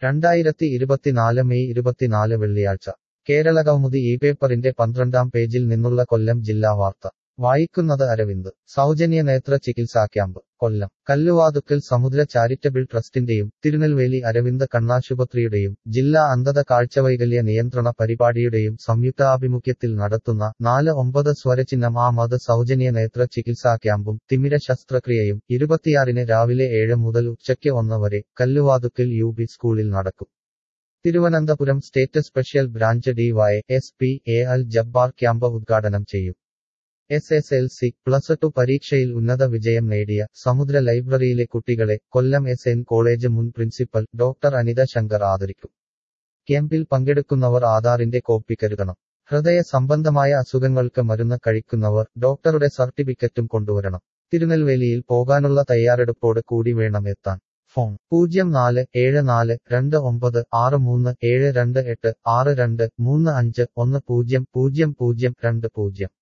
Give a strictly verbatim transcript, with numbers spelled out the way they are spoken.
രണ്ടായിരത്തി ഇരുപത്തിനാല് മെയ് ഇരുപത്തിനാല് വെള്ളിയാഴ്ച കേരളകൗമുദി ഈ പേപ്പറിന്റെ പന്ത്രണ്ടാം പേജിൽ നിന്നുള്ള കൊല്ലം ജില്ലാ വാർത്ത വായിക്കുന്നത് അരവിന്ദ് സൗജന്യ നേത്ര ചികിത്സാ ക്യാമ്പ് കൊല്ലം കല്ലുവാതുക്കൽ സമുദ്ര ചാരിറ്റബിൾ ട്രസ്റ്റിന്റെയും തിരുനെൽവേലി അരവിന്ദ് കണ്ണാശുപത്രിയുടെയും ജില്ലാ അന്ധത കാഴ്ചവൈകല്യ നിയന്ത്രണ പരിപാടിയുടെയും സംയുക്താഭിമുഖ്യത്തിൽ നടത്തുന്ന നാല് ഒമ്പത് സ്വരചിഹ്നം ആ മത് സൗജന്യ നേത്ര ചികിത്സാ ക്യാമ്പും തിമിര ശസ്ത്രക്രിയയും ഇരുപത്തിയാറിന് രാവിലെ ഏഴ് മുതൽ ഉച്ചയ്ക്ക് ഒന്ന് വരെ കല്ലുവാതുക്കൽ യു പി സ്കൂളിൽ നടക്കും. Thiruvananthapuram state special branch D Y S P A Al Jabbar camp ഉദ്ഘാടനം ചെയ്യും. S S L C plus two പരീക്ഷയിൽ ഉന്നത വിജയം നേടിയ സമുദ്ര ലൈബ്രറിയിലെ കുട്ടികളെ കൊല്ലം എസ് എൻ കോളേജ് മുൻ പ്രിൻസിപ്പൽ ഡോക്ടർ അനിത ശങ്കർ ആദരിക്കും. ക്യാമ്പിൽ പങ്കെടുക്കുന്നവർ ആധാറിന്റെ കോപ്പി കരുതണം. ഹൃദയ സംബന്ധമായ അസുഖങ്ങൾക്ക് മരുന്ന് കഴിക്കുന്നവർ ഡോക്ടറുടെ സർട്ടിഫിക്കറ്റും കൊണ്ടുവരണം. തിരുനെൽവേലിയിൽ പോകാനുള്ള തയ്യാറെടുപ്പോട് കൂടി വേണം എത്താൻ. ഫോൺ പൂജ്യം നാല് ഏഴ് നാല് രണ്ട് ഒമ്പത് ആറ് മൂന്ന് ഏഴ് രണ്ട് എട്ട് ആറ് രണ്ട് മൂന്ന് അഞ്ച് ഒന്ന് പൂജ്യം പൂജ്യം പൂജ്യം രണ്ട് പൂജ്യം